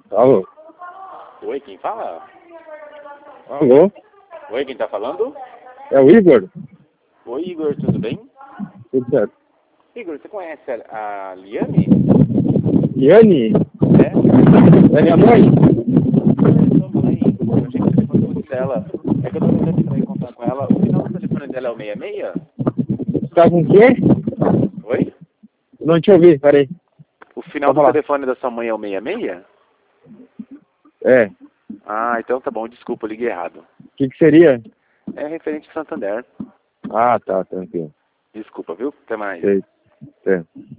Alô? Oi, quem fala? Alô? Oi, quem tá falando? É o Igor? Oi, Igor, tudo bem? Tudo certo. Igor, você conhece a Liane? Liane? É? É minha mãe? É sua mãe. Eu achei que o telefone fosse dela. É que eu tô tentando entrar em contato com ela. O final do telefone dela é o 66? Tá com o quê? Oi? Não te ouvi, peraí. O final Pode do falar. telefone da sua mãe é o 66? É. Ah, então tá bom, desculpa, eu liguei errado. O que seria? É referente a Santander. Ah, tá, tranquilo. Desculpa, viu? Até mais. Sei.